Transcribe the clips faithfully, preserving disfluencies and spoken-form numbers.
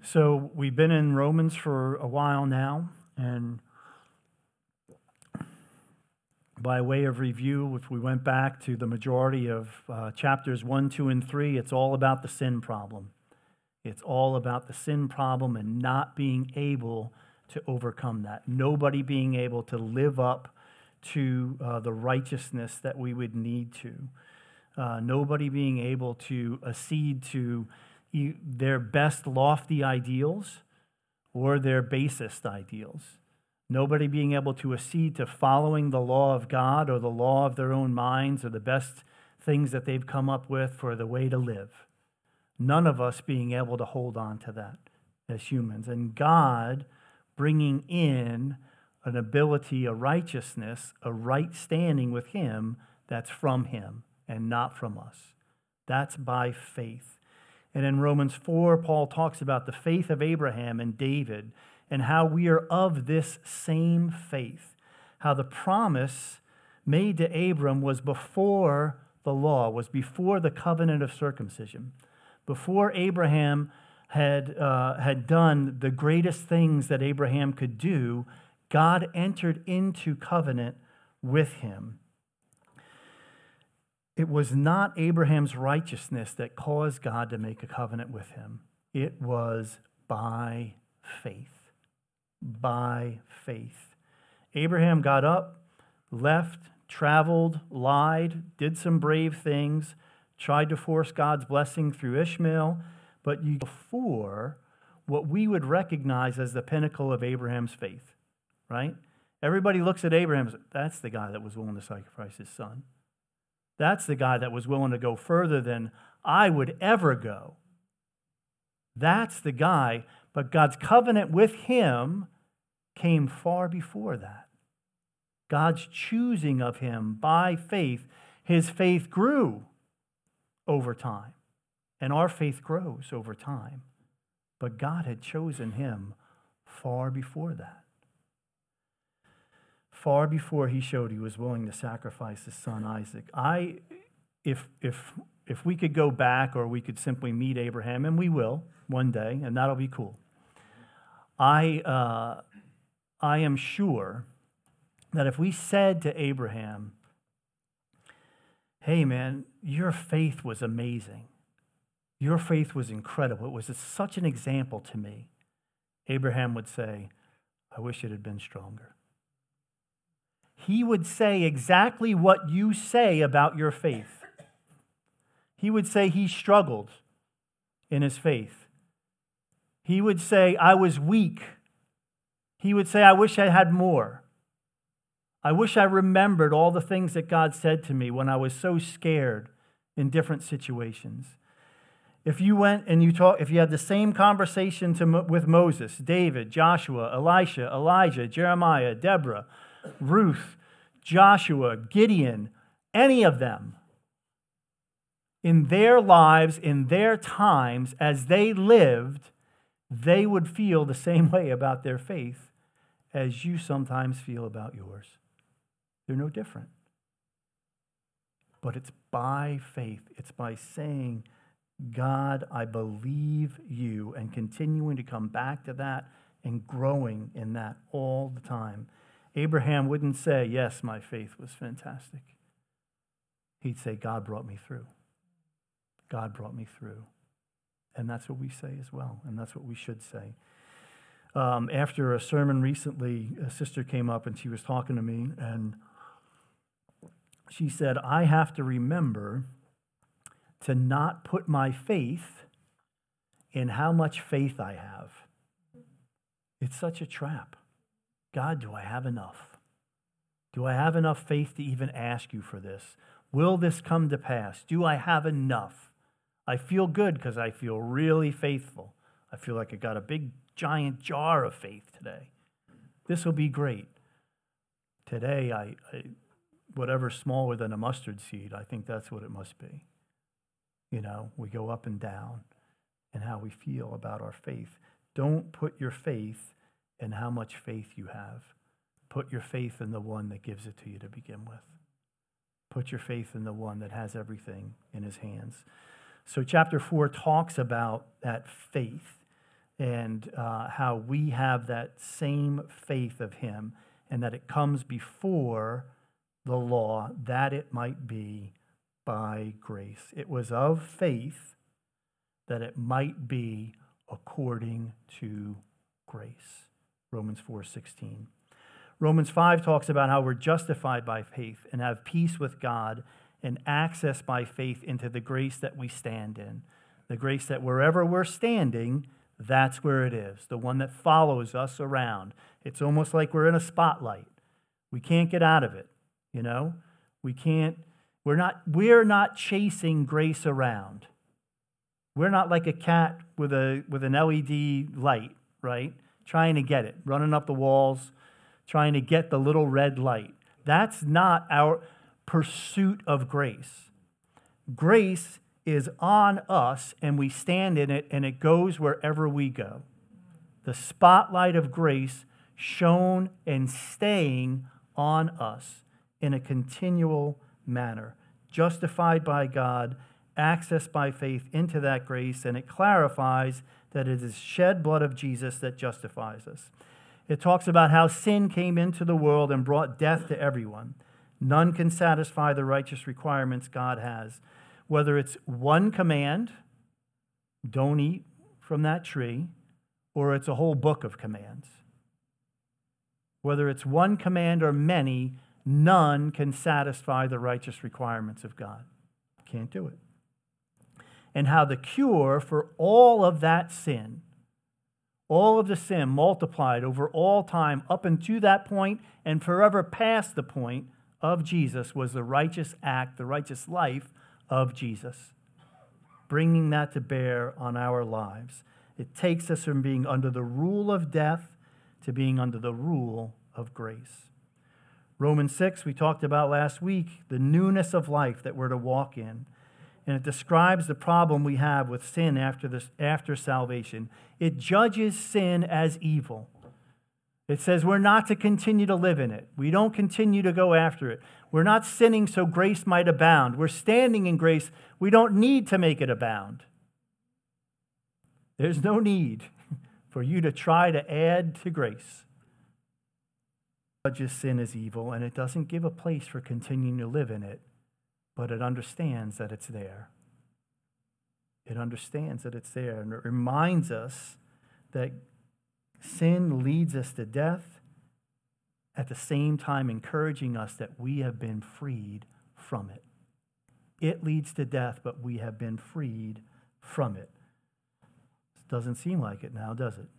So we've been in Romans for a while now, and by way of review, if we went back to the majority of uh, chapters one, two, and three, it's all about the sin problem. It's all about the sin problem and not being able to overcome that. Nobody being able to live up to uh, the righteousness that we would need to. Uh, nobody being able to accede to e- their best lofty ideals or their basest ideals. Nobody being able to accede to following the law of God or the law of their own minds or the best things that they've come up with for the way to live. None of us being able to hold on to that as humans. And God bringing in an ability, a righteousness, a right standing with Him that's from Him and not from us. That's by faith. And in Romans four, Paul talks about the faith of Abraham and David and how we are of this same faith. How the promise made to Abram was before the law, was before the covenant of circumcision. Before Abraham had, uh, had done the greatest things that Abraham could do, God entered into covenant with him. It was not Abraham's righteousness that caused God to make a covenant with him. It was by faith. By faith. Abraham got up, left, traveled, lied, did some brave things, tried to force God's blessing through Ishmael, but you before what we would recognize as the pinnacle of Abraham's faith, right? Everybody looks at Abraham and says, that's the guy that was willing to sacrifice his son. That's the guy that was willing to go further than I would ever go. That's the guy, but God's covenant with him came far before that. God's choosing of him by faith, his faith grew over time, and our faith grows over time. But God had chosen him far before that. Far before he showed he was willing to sacrifice his son Isaac. I, if if if we could go back, or we could simply meet Abraham, and we will one day, and that'll be cool. I uh, I am sure that if we said to Abraham, "Hey, man, your faith was amazing. Your faith was incredible. It was such an example to me," Abraham would say, "I wish it had been stronger." He would say exactly what you say about your faith. He would say he struggled in his faith. He would say, I was weak. He would say, I wish I had more. I wish I remembered all the things that God said to me when I was so scared in different situations. If you went and you talk, if you had the same conversation to, with Moses, David, Joshua, Elisha, Elijah, Jeremiah, Deborah, Ruth, Joshua, Gideon, any of them, in their lives, in their times, as they lived, they would feel the same way about their faith as you sometimes feel about yours. They're no different. But it's by faith. It's by saying, God, I believe you, and continuing to come back to that and growing in that all the time. Abraham wouldn't say, yes, my faith was fantastic. He'd say, God brought me through. God brought me through. And that's what we say as well, and that's what we should say. Um, after a sermon recently, a sister came up and she was talking to me, and she said, I have to remember to not put my faith in how much faith I have. It's such a trap. God, do I have enough? Do I have enough faith to even ask you for this? Will this come to pass? Do I have enough? I feel good because I feel really faithful. I feel like I got a big, giant jar of faith today. This will be great. Today, I, I whatever's smaller than a mustard seed, I think that's what it must be. You know, we go up and down in how we feel about our faith. Don't put your faith in how much faith you have. Put your faith in the one that gives it to you to begin with. Put your faith in the one that has everything in his hands. So chapter four talks about that faith, and uh, how we have that same faith of him, and that it comes before the law, that it might be by grace. It was of faith that it might be according to grace. Romans four sixteen. Romans five talks about how we're justified by faith and have peace with God and access by faith into the grace that we stand in. The grace that wherever we're standing, that's where it is, the one that follows us around. It's almost like we're in a spotlight. We can't get out of it, you know? We can't, we're not, we're not chasing grace around. We're not like a cat with a with an L E D light, right? Trying to get it, running up the walls, trying to get the little red light. That's not our pursuit of grace. Grace is on us, and we stand in it, and it goes wherever we go. The spotlight of grace shone and staying on us in a continual manner, justified by God, access by faith into that grace, and it clarifies that it is shed blood of Jesus that justifies us. It talks about how sin came into the world and brought death to everyone. None can satisfy the righteous requirements God has. Whether it's one command, don't eat from that tree, or it's a whole book of commands. Whether it's one command or many, none can satisfy the righteous requirements of God. Can't do it. And how the cure for all of that sin, all of the sin multiplied over all time up until that point and forever past the point of Jesus, was the righteous act, the righteous life of Jesus, bringing that to bear on our lives. It takes us from being under the rule of death to being under the rule of grace. Romans six, we talked about last week, the newness of life that we're to walk in. And it describes the problem we have with sin after this, after salvation. It judges sin as evil. It says we're not to continue to live in it. We don't continue to go after it. We're not sinning so grace might abound. We're standing in grace. We don't need to make it abound. There's no need for you to try to add to grace. It judges sin as evil, and it doesn't give a place for continuing to live in it, but it understands that it's there. It understands that it's there, and it reminds us that sin leads us to death, at the same time encouraging us that we have been freed from it. It leads to death, but we have been freed from it. Doesn't seem like it now, does it?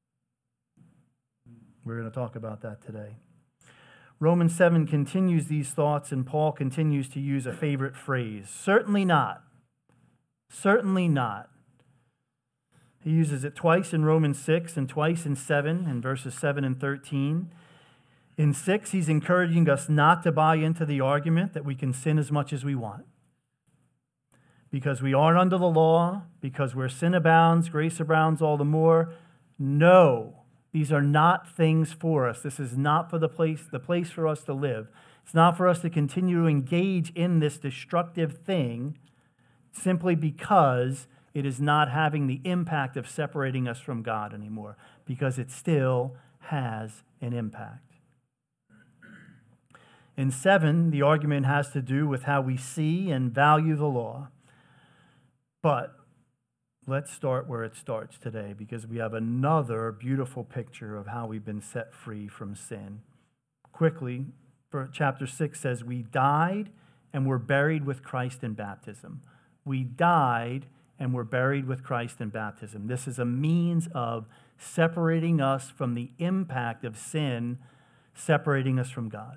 We're going to talk about that today. Romans seven continues these thoughts, and Paul continues to use a favorite phrase. Certainly not. Certainly not. He uses it twice in Romans six and twice in seven, in verses seven and thirteen. In six, he's encouraging us not to buy into the argument that we can sin as much as we want. Because we aren't under the law, because where sin abounds, grace abounds all the more. No. These are not things for us. This is not for the place, the place for us to live. It's not for us to continue to engage in this destructive thing simply because it is not having the impact of separating us from God anymore, because it still has an impact. In seven, the argument has to do with how we see and value the law. But let's start where it starts today, because we have another beautiful picture of how we've been set free from sin. Quickly, for chapter six says, we died and were buried with Christ in baptism. We died and were buried with Christ in baptism. This is a means of separating us from the impact of sin, separating us from God.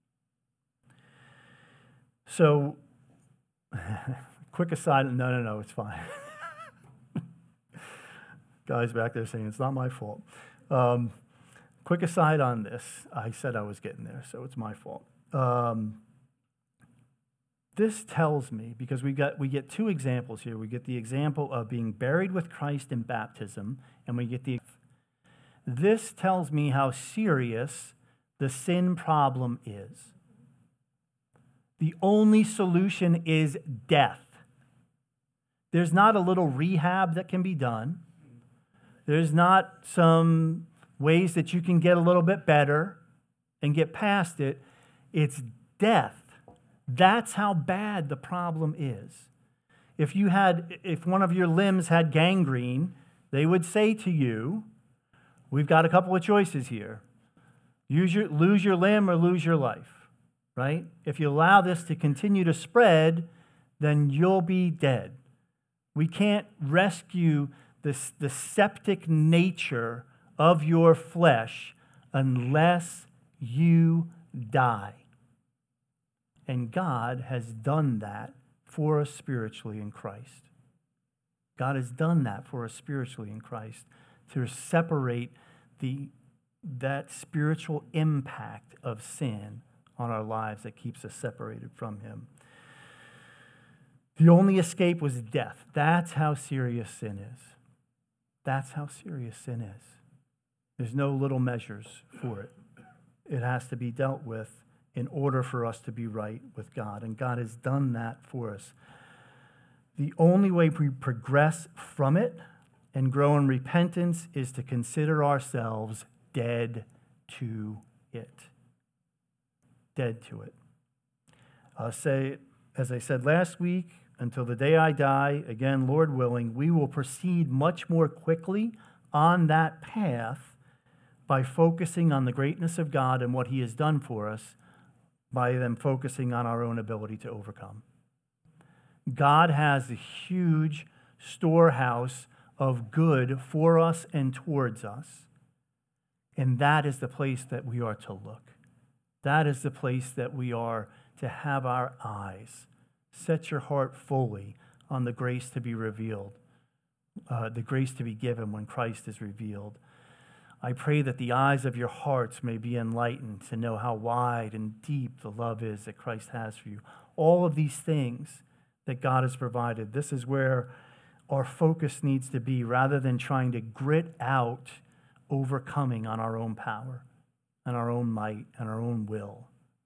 So, quick aside, no, no, no, it's fine. Guys back there saying, it's not my fault. Um, quick aside on this. I said I was getting there, so it's my fault. Um, this tells me, because we got we get two examples here. We get the example of being buried with Christ in baptism, and we get the... This tells me how serious the sin problem is. The only solution is death. There's not a little rehab that can be done. There's not some ways that you can get a little bit better and get past it. It's death. That's how bad the problem is. If you had, if one of your limbs had gangrene, they would say to you, we've got a couple of choices here. Use your, lose your limb or lose your life, right? If you allow this to continue to spread, then you'll be dead. We can't rescue this, the septic nature of your flesh unless you die. And God has done that for us spiritually in Christ. God has done that for us spiritually in Christ to separate the, that spiritual impact of sin on our lives that keeps us separated from Him. The only escape was death. That's how serious sin is. That's how serious sin is. There's no little measures for it. It has to be dealt with in order for us to be right with God. And God has done that for us. The only way we progress from it and grow in repentance is to consider ourselves dead to it. Dead to it. I'll say, as I said last week, until the day I die, again, Lord willing, we will proceed much more quickly on that path by focusing on the greatness of God and what He has done for us, by them focusing on our own ability to overcome. God has a huge storehouse of good for us and towards us. And that is the place that we are to look. That is the place that we are to have our eyes. Set your heart fully on the grace to be revealed, uh, the grace to be given when Christ is revealed. I pray that the eyes of your hearts may be enlightened to know how wide and deep the love is that Christ has for you. All of these things that God has provided, this is where our focus needs to be, rather than trying to grit out overcoming on our own power and our own might and our own will.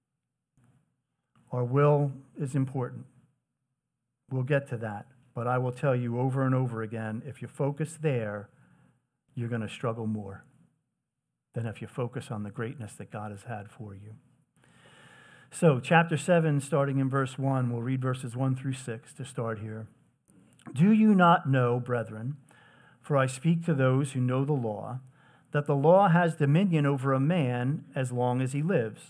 Our will is important. We'll get to that. But I will tell you over and over again, if you focus there, you're going to struggle more than if you focus on the greatness that God has had for you. So, chapter seven, starting in verse one, we'll read verses one through six to start here. Do you not know, brethren, for I speak to those who know the law, that the law has dominion over a man as long as he lives?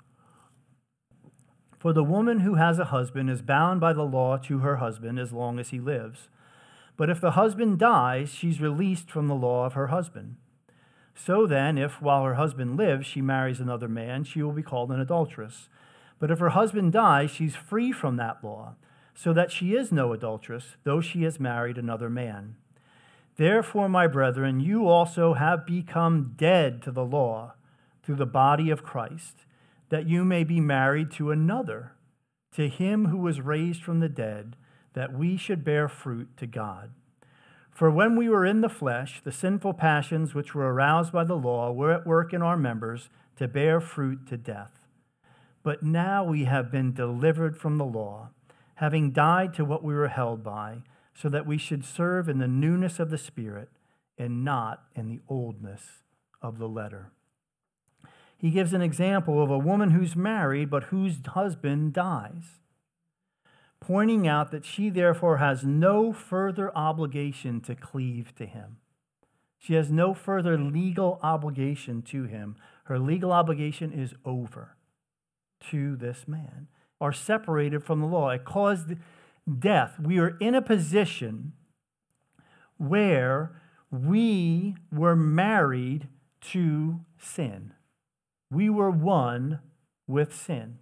For the woman who has a husband is bound by the law to her husband as long as he lives. But if the husband dies, she's released from the law of her husband. So then, if while her husband lives, she marries another man, she will be called an adulteress. But if her husband dies, she's free from that law, so that she is no adulteress, though she has married another man. Therefore, my brethren, you also have become dead to the law through the body of Christ, that you may be married to another, to him who was raised from the dead, that we should bear fruit to God. For when we were in the flesh, the sinful passions which were aroused by the law were at work in our members to bear fruit to death. But now we have been delivered from the law, having died to what we were held by, so that we should serve in the newness of the Spirit and not in the oldness of the letter. He gives an example of a woman who's married but whose husband dies, pointing out that she therefore has no further obligation to cleave to him. She has no further legal obligation to him. Her legal obligation is over to this man, are separated from the law. It caused death. We are in a position where we were married to sin. We were one with sin.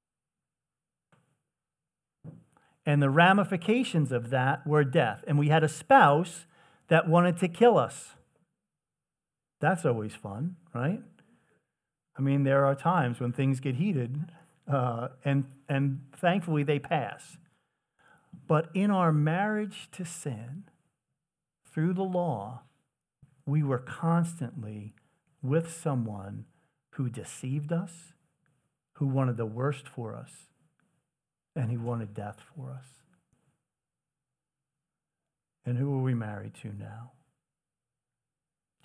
And the ramifications of that were death. And we had a spouse that wanted to kill us. That's always fun, right? I mean, there are times when things get heated, uh, and, and thankfully they pass. But in our marriage to sin, through the law, we were constantly with someone who deceived us, who wanted the worst for us, and he wanted death for us. And who are we married to now?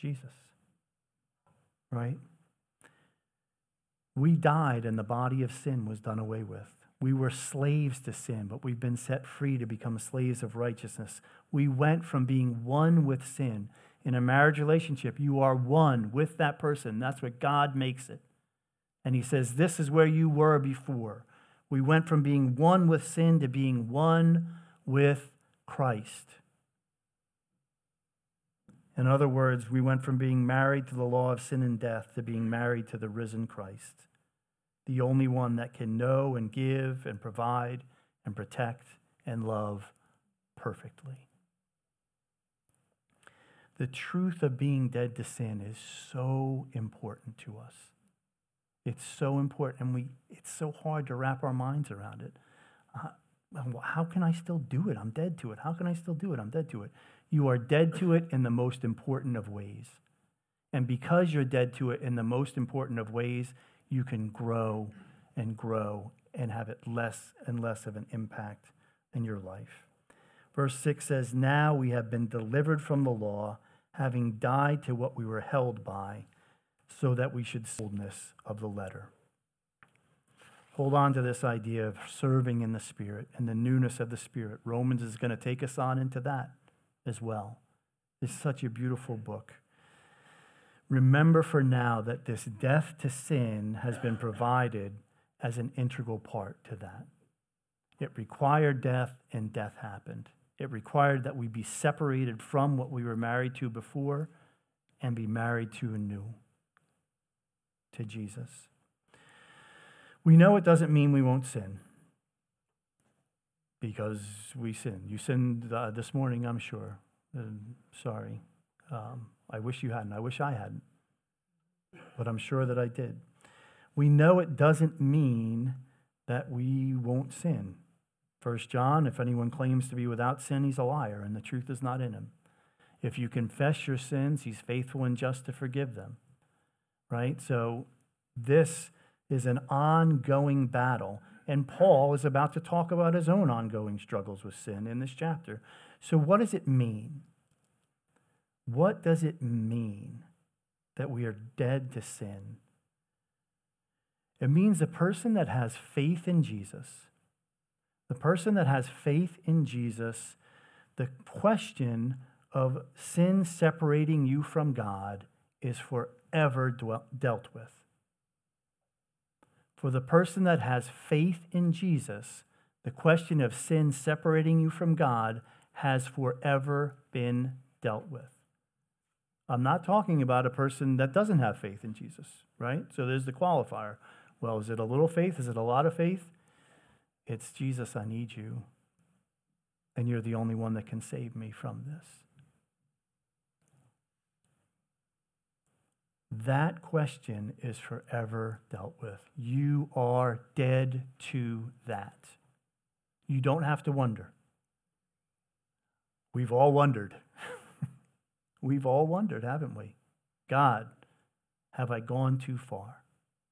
Jesus. Right? We died and the body of sin was done away with. We were slaves to sin, but we've been set free to become slaves of righteousness. We went from being one with sin. In a marriage relationship, you are one with that person. That's what God makes it. And he says, this is where you were before. We went from being one with sin to being one with Christ. In other words, we went from being married to the law of sin and death to being married to the risen Christ, the only one that can know and give and provide and protect and love perfectly. The truth of being dead to sin is so important to us. It's so important, and we it's so hard to wrap our minds around it. Uh, how can I still do it? I'm dead to it. How can I still do it? I'm dead to it. You are dead to it in the most important of ways. And because you're dead to it in the most important of ways, you can grow and grow and have it less and less of an impact in your life. Verse six says, now we have been delivered from the law, having died to what we were held by, so that we should boldness of the letter. Hold on to this idea of serving in the Spirit and the newness of the Spirit. Romans is going to take us on into that as well. It's such a beautiful book. Remember for now that this death to sin has been provided as an integral part to that. It required death, and death happened. It required that we be separated from what we were married to before and be married to anew, to Jesus. We know it doesn't mean we won't sin, because we sin. You sinned uh, this morning, I'm sure. Uh, sorry. Um, I wish you hadn't. I wish I hadn't. But I'm sure that I did. We know it doesn't mean that we won't sin. First John, if anyone claims to be without sin, he's a liar, and the truth is not in him. If you confess your sins, he's faithful and just to forgive them. Right? So this is an ongoing battle. And Paul is about to talk about his own ongoing struggles with sin in this chapter. So what does it mean? What does it mean that we are dead to sin? It means a person that has faith in Jesus, the person that has faith in Jesus, the question of sin separating you from God is forever dwell, dealt with. For the person that has faith in Jesus, the question of sin separating you from God has forever been dealt with. I'm not talking about a person that doesn't have faith in Jesus, right? So there's the qualifier. Well, is it a little faith? Is it a lot of faith? It's Jesus, I need you. And you're the only one that can save me from this. That question is forever dealt with. You are dead to that. You don't have to wonder. We've all wondered. We've all wondered, haven't we? God, have I gone too far?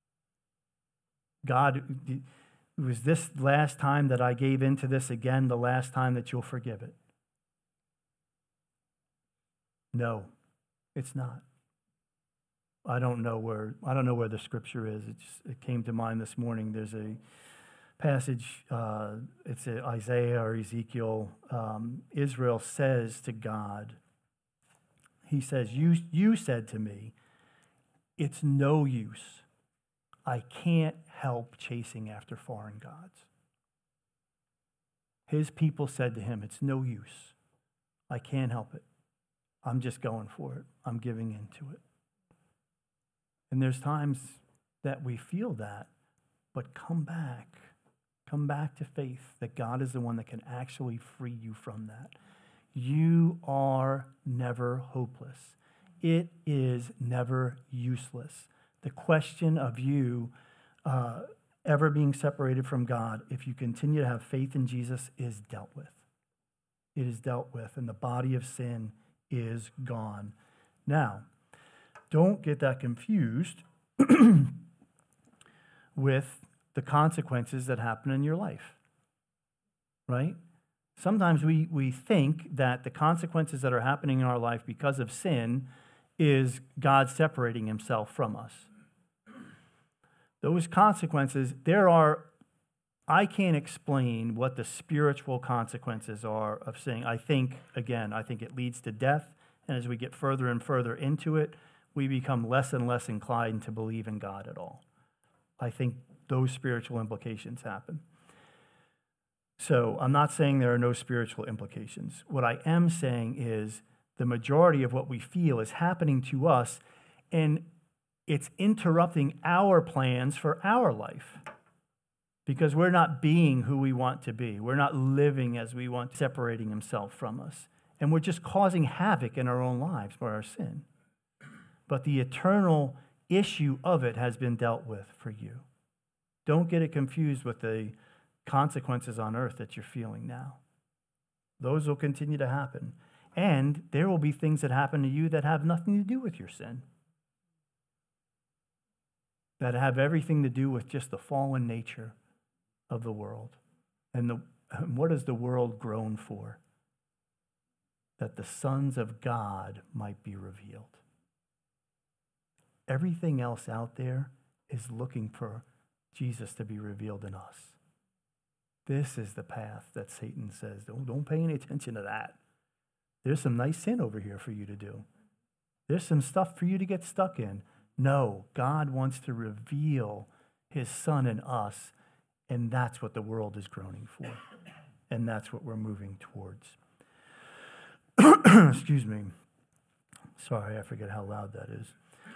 God, was this last time that I gave into this again the last time that you'll forgive it? No, it's not. I don't know where I don't know where the scripture is. It, just, it came to mind this morning. There's a passage. Uh, it's a Isaiah or Ezekiel. Um, Israel says to God, he says, "You you said to me, it's no use. I can't help chasing after foreign gods." His people said to him, "It's no use. I can't help it. I'm just going for it. I'm giving into it." And there's times that we feel that, but come back. Come back to faith that God is the one that can actually free you from that. You are never hopeless. It is never useless. The question of you uh, ever being separated from God, if you continue to have faith in Jesus, is dealt with. It is dealt with, and the body of sin is gone. Now, don't get that confused with the consequences that happen in your life, right? Sometimes we, we think that the consequences that are happening in our life because of sin is God separating himself from us. Those consequences, there are, I can't explain what the spiritual consequences are of sin. I think, again, I think it leads to death. And as we get further and further into it, we become less and less inclined to believe in God at all. I think those spiritual implications happen. So I'm not saying there are no spiritual implications. What I am saying is the majority of what we feel is happening to us, and it's interrupting our plans for our life because we're not being who we want to be. We're not living as we want, separating himself from us. And we're just causing havoc in our own lives by our sin. But the eternal issue of it has been dealt with for you. Don't get it confused with the consequences on earth that you're feeling now. Those will continue to happen. And there will be things that happen to you that have nothing to do with your sin, that have everything to do with just the fallen nature of the world. And the, what has the world grown for? That the sons of God might be revealed. Everything else out there is looking for Jesus to be revealed in us. This is the path that Satan says, don't, don't pay any attention to that. There's some nice sin over here for you to do. There's some stuff for you to get stuck in. No, God wants to reveal his son in us, and that's what the world is groaning for. And that's what we're moving towards. Excuse me. Sorry, I forget how loud that is.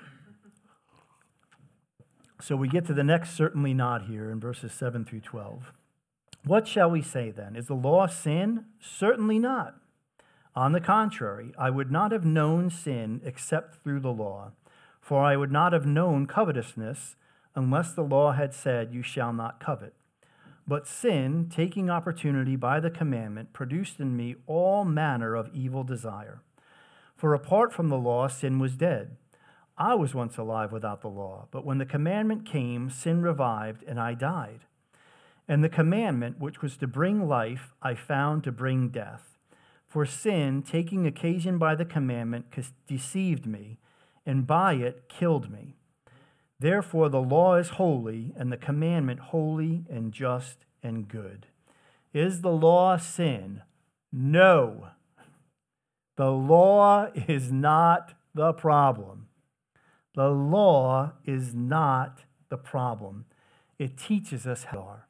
So we get to the next certainly not here in verses seven through twelve. What shall we say then? Is the law sin? Certainly not. On the contrary, I would not have known sin except through the law, for I would not have known covetousness unless the law had said, you shall not covet. But sin, taking opportunity by the commandment, produced in me all manner of evil desire. For apart from the law, sin was dead. I was once alive without the law, but when the commandment came, sin revived, and I died. And the commandment, which was to bring life, I found to bring death. For sin, taking occasion by the commandment, deceived me, and by it killed me. Therefore the law is holy, and the commandment holy and just and good. Is the law sin? No. The law is not the problem. The law is not the problem. It teaches us how we are.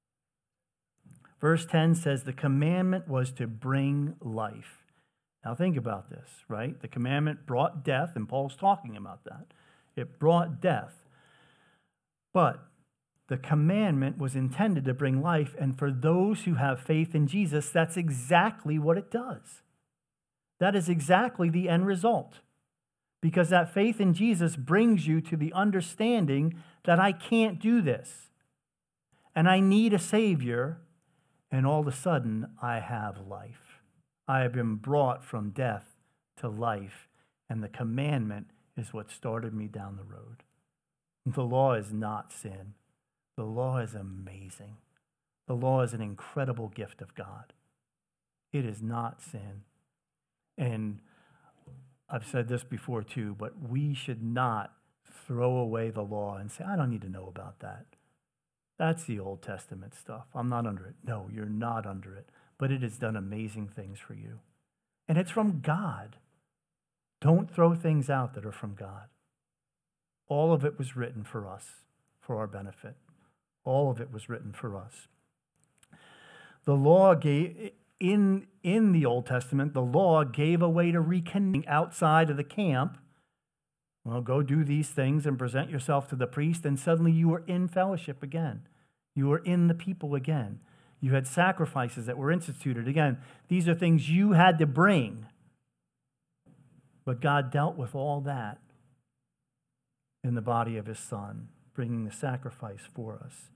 Verse ten says the commandment was to bring life. Now think about this, right? The commandment brought death, and Paul's talking about that. It brought death. But the commandment was intended to bring life, and for those who have faith in Jesus, that's exactly what it does. That is exactly the end result. Because that faith in Jesus brings you to the understanding that I can't do this. And I need a Savior, and all of a sudden I have life. I have been brought from death to life, and the commandment is what started me down the road. The law is not sin. The law is amazing. The law is an incredible gift of God. It is not sin. And I've said this before too, but we should not throw away the law and say, I don't need to know about that. That's the Old Testament stuff. I'm not under it. No, you're not under it. But it has done amazing things for you. And it's from God. Don't throw things out that are from God. All of it was written for us, for our benefit. All of it was written for us. The law gave, in, in the Old Testament, the law gave a way to reconnect outside of the camp. Well, go do these things and present yourself to the priest, and suddenly you were in fellowship again. You were in the people again. You had sacrifices that were instituted. Again, these are things you had to bring. But God dealt with all that in the body of his Son, bringing the sacrifice for us.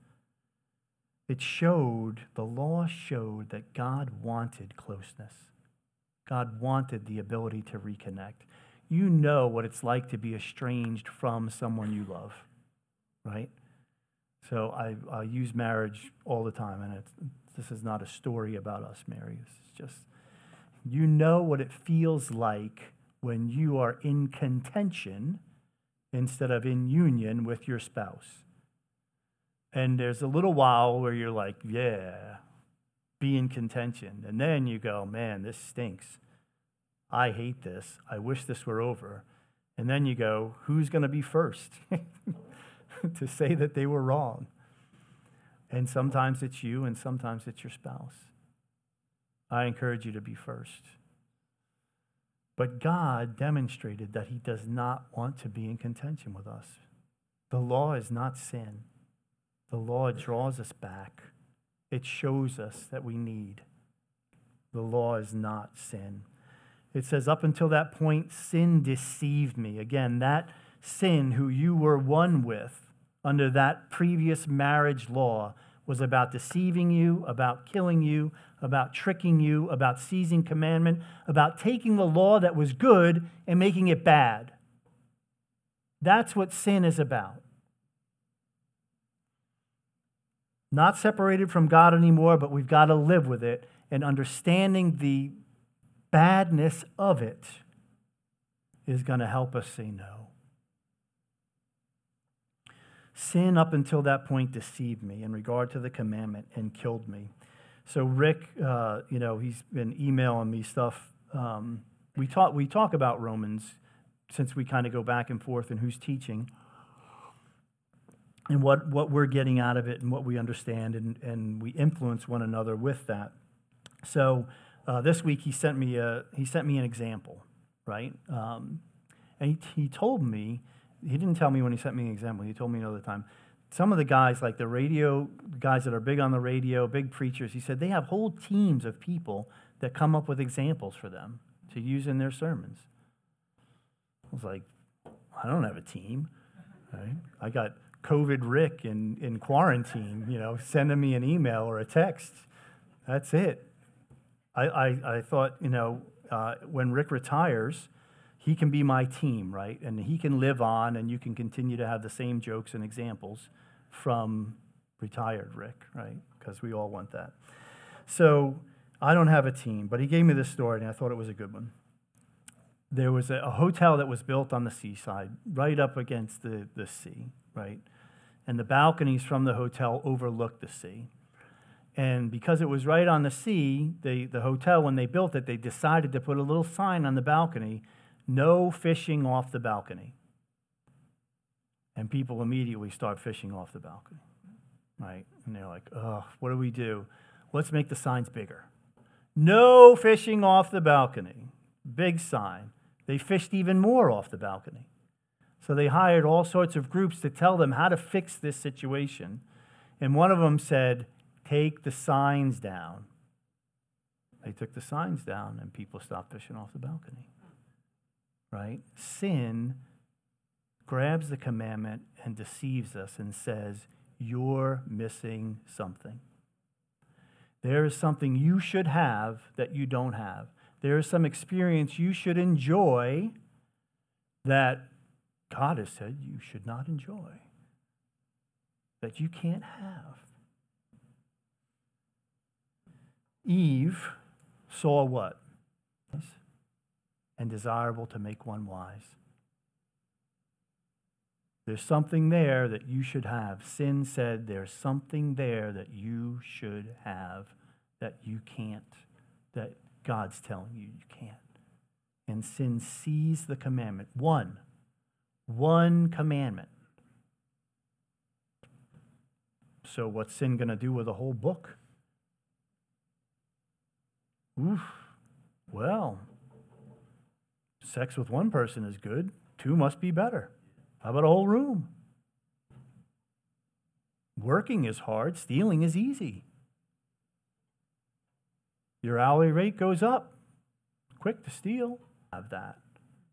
It showed, the law showed that God wanted closeness. God wanted the ability to reconnect. You know what it's like to be estranged from someone you love, right? So I, I use marriage all the time, and it's, this is not a story about us, Mary. This is just, you know what it feels like when you are in contention instead of in union with your spouse. And there's a little while where you're like, yeah, be in contention. And then you go, man, this stinks. I hate this. I wish this were over. And then you go, who's going to be first to say that they were wrong? And sometimes it's you, and sometimes it's your spouse. I encourage you to be first. But God demonstrated that he does not want to be in contention with us. The law is not sin. The law draws us back. It shows us that we need. The law is not sin. It says, up until that point, sin deceived me. Again, that sin who you were one with under that previous marriage law was about deceiving you, about killing you, about tricking you, about seizing commandment, about taking the law that was good and making it bad. That's what sin is about. Not separated from God anymore, but we've got to live with it, and understanding the badness of it is going to help us say no. Sin up until that point deceived me in regard to the commandment and killed me. So Rick, uh, you know, he's been emailing me stuff. Um, we talk we talk about Romans since we kind of go back and forth and who's teaching and what, what we're getting out of it and what we understand, and, and we influence one another with that. So uh, this week he sent me a he sent me an example, right? Um, and he, he told me, he didn't tell me when he sent me an example, he told me another time. Some of the guys, like the radio, guys that are big on the radio, big preachers, he said they have whole teams of people that come up with examples for them to use in their sermons. I was like, I don't have a team, right? I got COVID Rick in, in quarantine, you know, sending me an email or a text. That's it. I, I, I thought, you know, uh, when Rick retires, he can be my team, right? And he can live on, and you can continue to have the same jokes and examples from retired Rick, right? Because we all want that. So I don't have a team, but he gave me this story, and I thought it was a good one. There was a, a hotel that was built on the seaside, right up against the, the sea, right? And the balconies from the hotel overlooked the sea. And because it was right on the sea, they, the hotel, when they built it, they decided to put a little sign on the balcony, no fishing off the balcony. And people immediately start fishing off the balcony, right? And they're like, oh, what do we do? Let's make the signs bigger. No fishing off the balcony. Big sign. They fished even more off the balcony. So they hired all sorts of groups to tell them how to fix this situation. And one of them said, take the signs down. They took the signs down, and people stopped fishing off the balcony. Right? Sin grabs the commandment and deceives us and says, you're missing something. There is something you should have that you don't have. There is some experience you should enjoy that God has said you should not enjoy, that you can't have. Eve saw what? And desirable to make one wise. There's something there that you should have. Sin said there's something there that you should have that you can't, that God's telling you you can't. And sin sees the commandment. One. One commandment. So what's sin going to do with a whole book? Oof. Well, sex with one person is good. Two must be better. How about a whole room? Working is hard. Stealing is easy. Your hourly rate goes up. Quick to steal. Have that.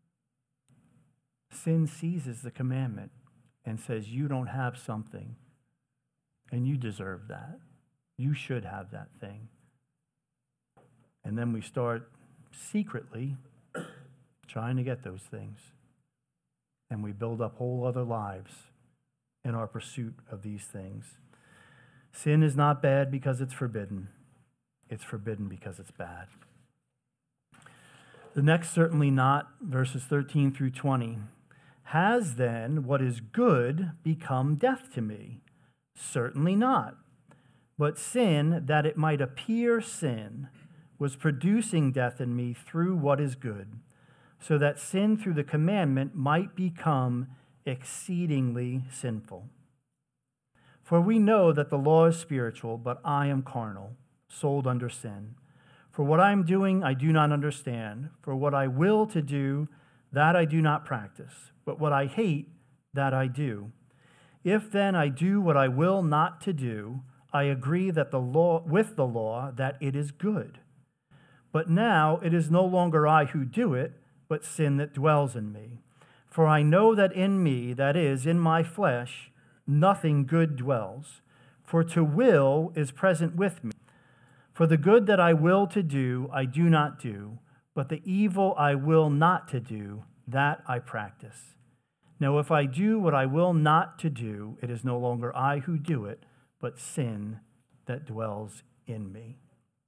Sin seizes the commandment and says, you don't have something, and you deserve that. You should have that thing. And then we start secretly trying to get those things. And we build up whole other lives in our pursuit of these things. Sin is not bad because it's forbidden. It's forbidden because it's bad. The next, certainly not, verses thirteen through twenty. Has then what is good become death to me? Certainly not. But sin, that it might appear sin, was producing death in me through what is good, so that sin through the commandment might become exceedingly sinful. For we know that the law is spiritual, but I am carnal, sold under sin. For what I am doing, I do not understand. For what I will to do, that I do not practice. But what I hate, that I do. If then I do what I will not to do, I agree that the law with the law that it is good. But now it is no longer I who do it, but sin that dwells in me. For I know that in me, that is, in my flesh, nothing good dwells. For to will is present with me. For the good that I will to do, I do not do, but the evil I will not to do, that I practice. Now if I do what I will not to do, it is no longer I who do it, but sin that dwells in me.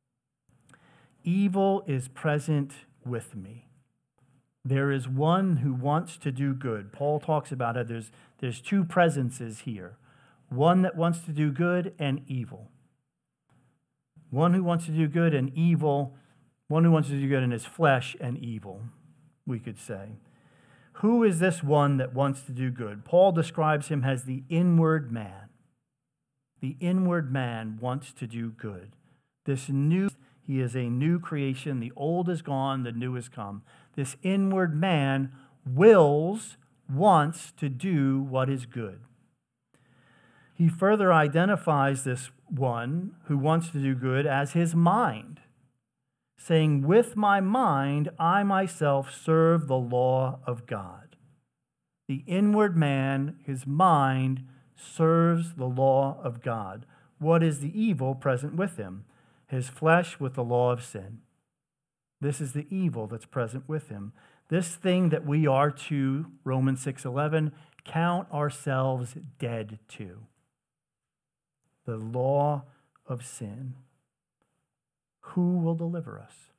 Evil is present with me. There is one who wants to do good. Paul talks about it. There's, there's two presences here. One that wants to do good and evil. One who wants to do good and evil. One who wants to do good in his flesh and evil, we could say. Who is this one that wants to do good? Paul describes him as the inward man. The inward man wants to do good. This new, he is a new creation. The old is gone, the new has come. This inward man wills, wants to do what is good. He further identifies this one who wants to do good as his mind, saying, with my mind, I myself serve the law of God. The inward man, his mind, serves the law of God. What is the evil present with him? His flesh with the law of sin. This is the evil that's present with him. This thing that we are to, Romans six eleven, count ourselves dead to. The law of sin. Who will deliver us?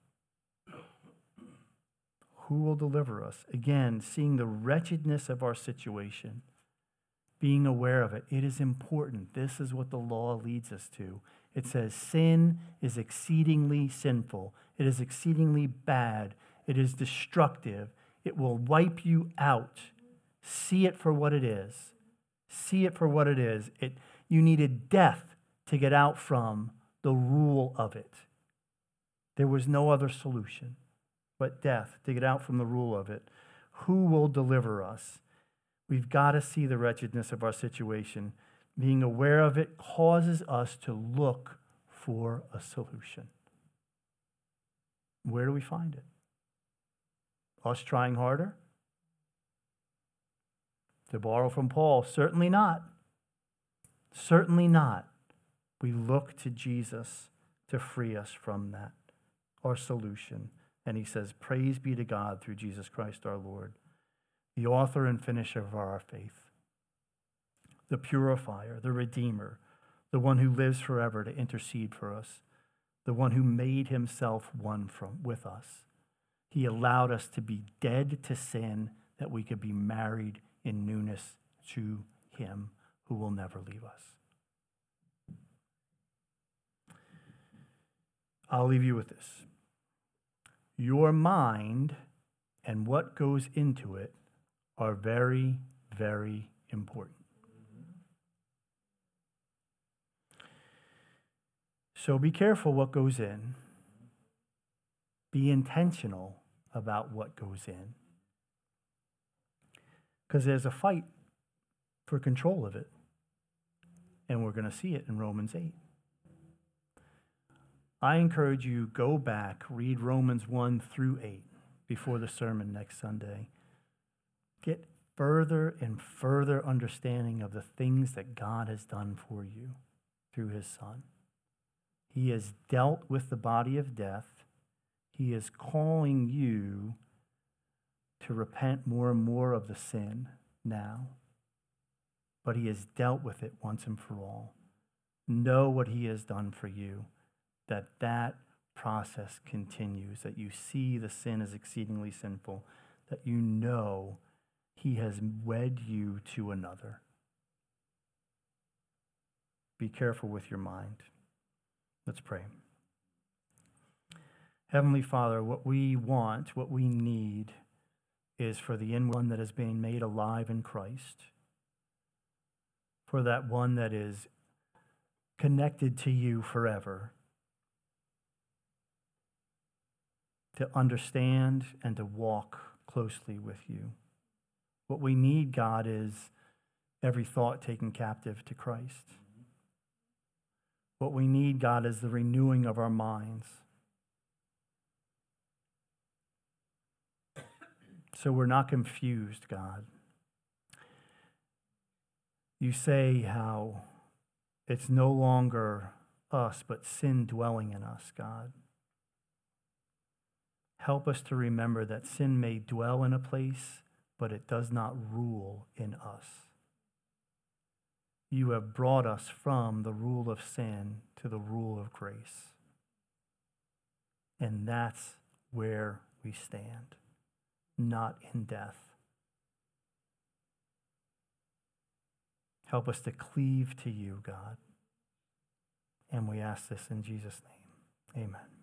Who will deliver us? Again, seeing the wretchedness of our situation, being aware of it. It is important. This is what the law leads us to. It says sin is exceedingly sinful. It is exceedingly bad. It is destructive. It will wipe you out. See it for what it is. See it for what it is. It, you needed death to get out from the rule of it. There was no other solution but death to get out from the rule of it. Who will deliver us? We've got to see the wretchedness of our situation. Being aware of it causes us to look for a solution. Where do we find it? Us trying harder? To borrow from Paul, certainly not. Certainly not. We look to Jesus to free us from that, our solution. And he says, praise be to God through Jesus Christ our Lord, the author and finisher of our faith, the purifier, the redeemer, the one who lives forever to intercede for us, the one who made himself one from with us. He allowed us to be dead to sin that we could be married in newness to him who will never leave us. I'll leave you with this. Your mind and what goes into it are very, very important. So be careful what goes in. Be intentional about what goes in. Because there's a fight for control of it. And we're going to see it in Romans eight. I encourage you, go back, read Romans one through eight before the sermon next Sunday. Get further and further understanding of the things that God has done for you through his Son. He has dealt with the body of death. He is calling you to repent more and more of the sin now. But he has dealt with it once and for all. Know what he has done for you, that that process continues, that you see the sin as exceedingly sinful, that you know he has wed you to another. Be careful with your mind. Let's pray. Heavenly Father, what we want, what we need, is for the inward one that is being made alive in Christ, for that one that is connected to you forever, to understand and to walk closely with you. What we need, God, is every thought taken captive to Christ. What we need, God, is the renewing of our minds, so we're not confused, God. You say how it's no longer us, but sin dwelling in us, God. Help us to remember that sin may dwell in a place, but it does not rule in us. You have brought us from the rule of sin to the rule of grace. And that's where we stand, not in death. Help us to cleave to you, God. And we ask this in Jesus' name. Amen.